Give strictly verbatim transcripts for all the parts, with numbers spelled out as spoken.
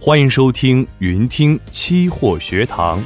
欢迎收听云听期货学堂。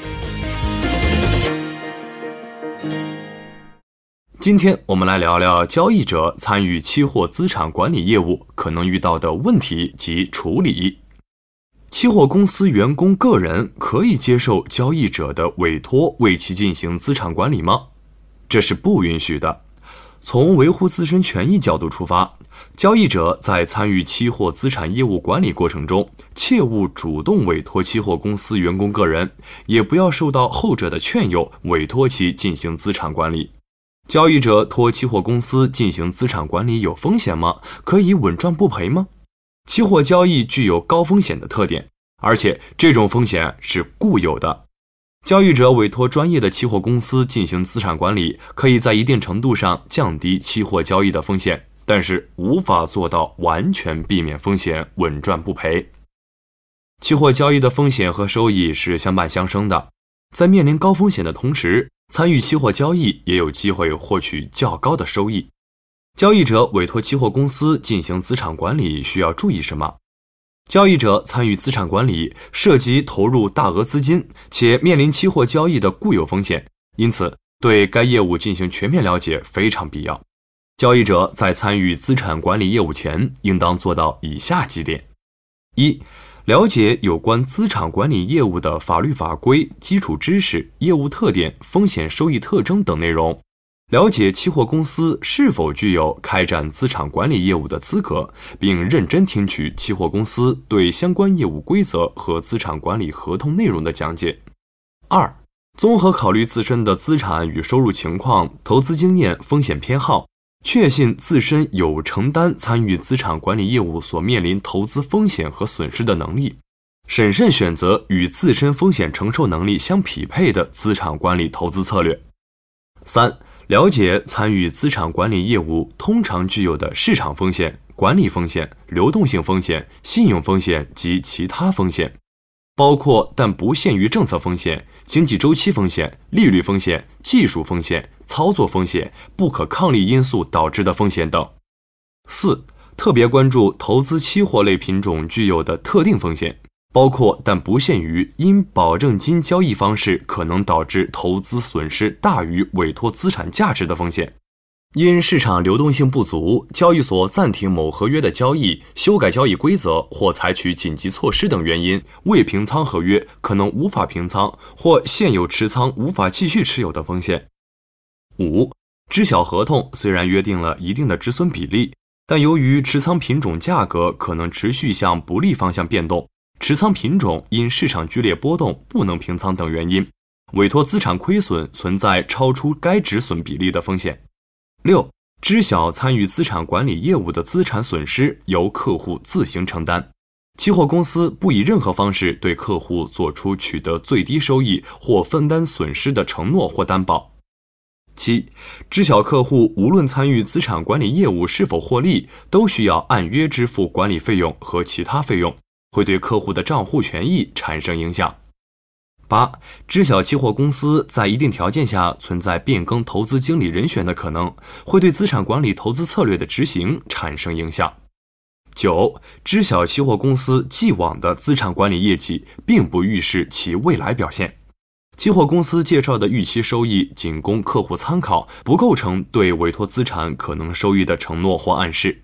今天我们来聊聊交易者参与期货资产管理业务可能遇到的问题及处理。期货公司员工个人可以接受交易者的委托为其进行资产管理吗？这是不允许的。从维护自身权益角度出发，交易者在参与期货资产业务管理过程中，切勿主动委托期货公司员工个人，也不要受到后者的劝诱，委托其进行资产管理。交易者托期货公司进行资产管理有风险吗？可以稳赚不赔吗？期货交易具有高风险的特点，而且这种风险是固有的。交易者委托专业的期货公司进行资产管理，可以在一定程度上降低期货交易的风险，但是无法做到完全避免风险，稳赚不赔。期货交易的风险和收益是相伴相生的，在面临高风险的同时，参与期货交易也有机会获取较高的收益。交易者委托期货公司进行资产管理需要注意什么？交易者参与资产管理涉及投入大额资金，且面临期货交易的固有风险，因此对该业务进行全面了解非常必要。交易者在参与资产管理业务前，应当做到以下几点：一、了解有关资产管理业务的法律法规、基础知识、业务特点、风险收益特征等内容，了解期货公司是否具有开展资产管理业务的资格，并认真听取期货公司对相关业务规则和资产管理合同内容的讲解。二、综合考虑自身的资产与收入情况、投资经验、风险偏好，确信自身有承担参与资产管理业务所面临投资风险和损失的能力，审慎选择与自身风险承受能力相匹配的资产管理投资策略。三、了解参与资产管理业务通常具有的市场风险、管理风险、流动性风险、信用风险及其他风险，包括但不限于政策风险、经济周期风险、利率风险、技术风险、操作风险、不可抗力因素导致的风险等。四、特别关注投资期货类品种具有的特定风险，包括但不限于因保证金交易方式可能导致投资损失大于委托资产价值的风险，因市场流动性不足，交易所暂停某合约的交易、修改交易规则或采取紧急措施等原因，未平仓合约可能无法平仓或现有持仓无法继续持有的风险。五、知晓合同虽然约定了一定的止损比例，但由于持仓品种价格可能持续向不利方向变动，持仓品种因市场剧烈波动不能平仓等原因，委托资产亏损存在超出该止损比例的风险。六、知晓参与资产管理业务的资产损失由客户自行承担，期货公司不以任何方式对客户做出取得最低收益或分担损失的承诺或担保。七、知晓客户无论参与资产管理业务是否获利，都需要按约支付管理费用和其他费用，会对客户的账户权益产生影响。八、知晓期货公司在一定条件下存在变更投资经理人选的可能，会对资产管理投资策略的执行产生影响。九、知晓期货公司既往的资产管理业绩并不预示其未来表现。期货公司介绍的预期收益仅供客户参考，不构成对委托资产可能收益的承诺或暗示。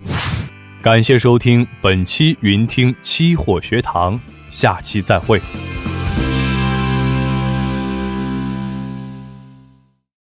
感谢收听本期云听期货学堂，下期再会。